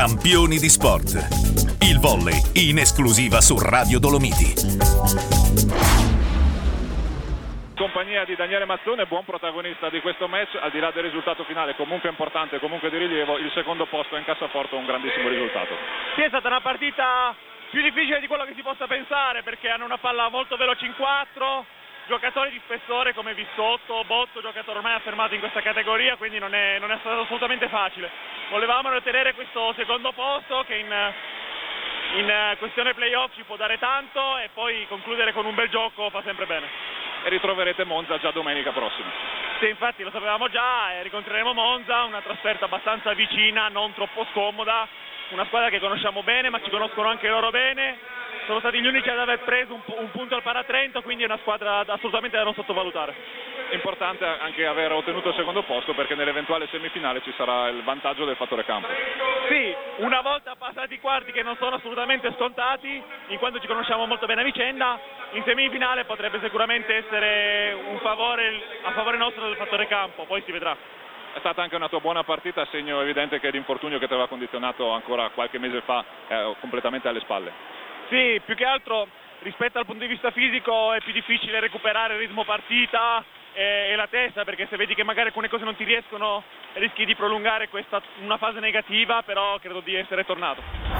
Campioni di sport. Il volley in esclusiva su Radio Dolomiti. Compagnia di Daniele Mazzone, buon protagonista di questo match, al di là del risultato finale comunque importante, comunque di rilievo, il secondo posto in cassaforte, un grandissimo risultato. Sì, è stata una partita più difficile di quello che si possa pensare, perché hanno una palla molto veloce in 4, giocatori di spessore come Vissotto, Botto, giocatore ormai affermato in questa categoria, quindi non è stato assolutamente facile. Volevamo ottenere questo secondo posto che in questione playoff ci può dare tanto, e poi concludere con un bel gioco fa sempre bene. E ritroverete Monza già domenica prossima. Sì, infatti lo sapevamo già, e ricontreremo Monza, una trasferta abbastanza vicina, non troppo scomoda, una squadra che conosciamo bene, ma ci conoscono anche loro bene. Sono stati gli unici ad aver preso un punto al Paratrento, quindi è una squadra assolutamente da non sottovalutare. Importante anche aver ottenuto il secondo posto, perché nell'eventuale semifinale ci sarà il vantaggio del fattore campo. Sì, una volta passati i quarti, che non sono assolutamente scontati, in quanto ci conosciamo molto bene a vicenda, in semifinale potrebbe sicuramente essere a favore nostro del fattore campo, poi si vedrà. È stata anche una tua buona partita, segno evidente che l'infortunio che ti aveva condizionato ancora qualche mese fa è completamente alle spalle. Sì, più che altro rispetto al punto di vista fisico è più difficile recuperare il ritmo partita e la testa, perché se vedi che magari alcune cose non ti riescono rischi di prolungare una fase negativa, però credo di essere tornato.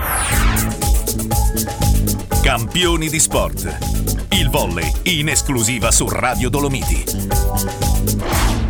Campioni di sport. Il volley in esclusiva su Radio Dolomiti.